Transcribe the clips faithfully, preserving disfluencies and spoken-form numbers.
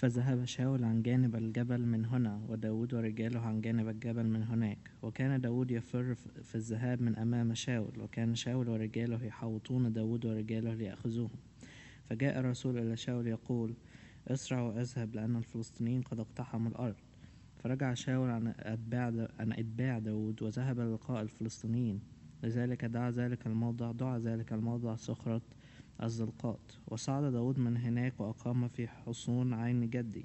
فذهب شاول عن جانب الجبل من هنا، وداود ورجاله عن جانب الجبل من هناك. وكان داود يفر في الذهاب من أمام شاول، وكان شاول ورجاله يحوطون داود ورجاله ليأخذوهم. فجاء الرسول إلى شاول يقول: اسرع واذهب، لأن الفلسطينيين قد اقتحموا الأرض. فرجع شاول عن أتباع عن أتباع داود وذهب للقاء الفلسطينيين. لذلك دعا ذلك الموضع دعا ذلك الموضع صخرة الزلقات. وصعد داود من هناك وأقام في حصون عين جدي.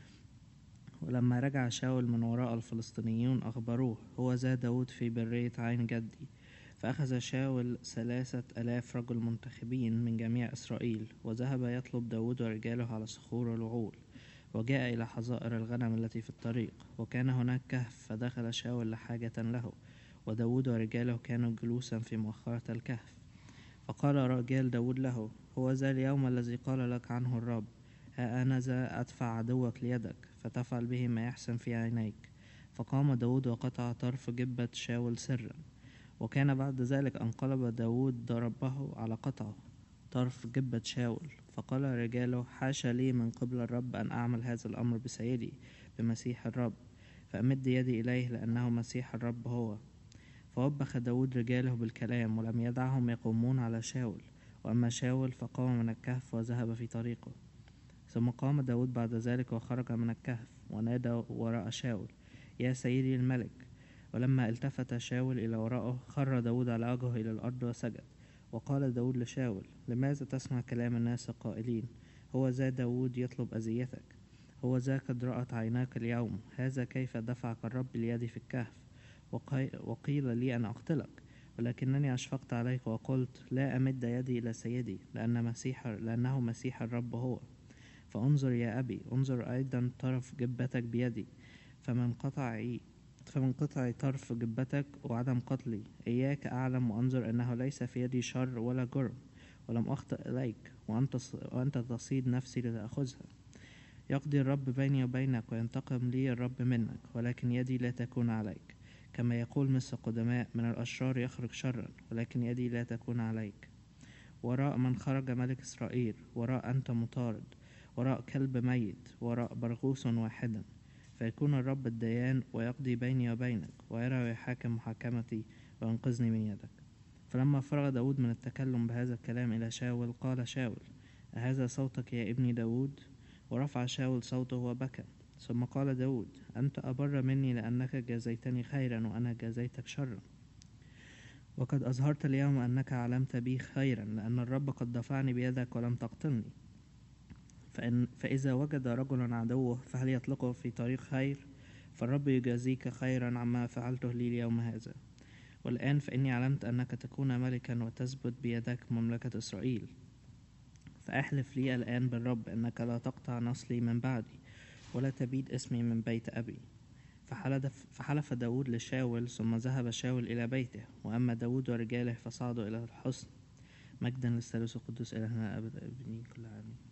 ولما رجع شاول من وراء الفلسطينيون أخبروه: هو ذا داود في برية عين جدي. فأخذ شاول ثلاثة آلاف رجل منتخبين من جميع إسرائيل، وذهب يطلب داود ورجاله على صخور الوعول، وجاء إلى حظائر الغنم التي في الطريق. وكان هناك كهف، فدخل شاول لحاجة له، وداود ورجاله كانوا جلوسا في مؤخرة الكهف. فقال رجال داود له: هو ذا اليوم الذي قال لك عنه الرب: ها أنا ذا أدفع عدوك ليدك، فتفعل به ما يحسن في عينيك. فقام داود وقطع طرف جبة شاول سرا. وكان بعد ذلك انقلب داود ضربه على قطعه طرف جبة شاول. فقال رجاله: حاشا لي من قبل الرب أن أعمل هذا الأمر بسيدي بمسيح الرب، فأمد يدي إليه، لأنه مسيح الرب هو. فوبخ داود رجاله بالكلام، ولم يدعهم يقومون على شاول. وأما شاول فقام من الكهف وذهب في طريقه. ثم قام داود بعد ذلك وخرج من الكهف، ونادى وراء شاول: يا سيدي الملك. ولما التفت شاول إلى وراءه، خر داود على وجهه إلى الأرض وسجد. وقال داود لشاول: لماذا تسمع كلام الناس القائلين: هو ذا داود يطلب أذيتك؟ هو ذا قد رأت عيناك اليوم هذا كيف دفعك الرب ليدي في الكهف، وقيل لي أن أقتلك، ولكنني أشفقت عليك وقلت: لا أمد يدي إلى سيدي، لأن مسيح لأنه مسيح الرب هو. فانظر يا أبي، انظر أيضا طرف جبتك بيدي، فمن قطعي فمن قطع طرف جبتك وعدم قتلي إياك أعلم وأنظر أنه ليس في يدي شر ولا جرم، ولم أخطئ إليك، وأنت, وأنت تصيد نفسي لتأخذها. يقضي الرب بيني وبينك، وينتقم لي الرب منك، ولكن يدي لا تكون عليك. كما يقول مثل قدماء: من الأشرار يخرج شرا، ولكن يدي لا تكون عليك. وراء من خرج ملك إسرائيل، وراء أنت مطارد، وراء كلب ميت، وراء برغوث واحدا. فيكون الرب الديان، ويقضي بيني وبينك، ويرى ويحاكم محاكمتي، وينقذني من يدك. فلما فرغ داود من التكلم بهذا الكلام إلى شاول، قال شاول: أهذا صوتك يا ابني داود؟ ورفع شاول صوته وبكى. ثم قال داود: أنت أبر مني، لأنك جازيتني خيرا وأنا جازيتك شرا. وقد أظهرت اليوم أنك علمت بي خيرا، لأن الرب قد دفعني بيدك ولم تقتلني. فإن فإذا وجد رجل عدوه، فهل يطلقه في طريق خير؟ فالرب يجازيك خيرا عما فعلته لي اليوم هذا. والآن فإني علمت أنك تكون ملكا، وتثبت بيدك مملكة إسرائيل. فأحلف لي الآن بالرب أنك لا تقطع نسلي من بعدي، ولا تبيد اسمي من بيت أبي. فحلف, فحلف داود لشاول. ثم ذهب شاول إلى بيته، وأما داود ورجاله فصعدوا إلى الحصن. مجدا للثالوث القدوس إلهنا أبد أبنين كل عام.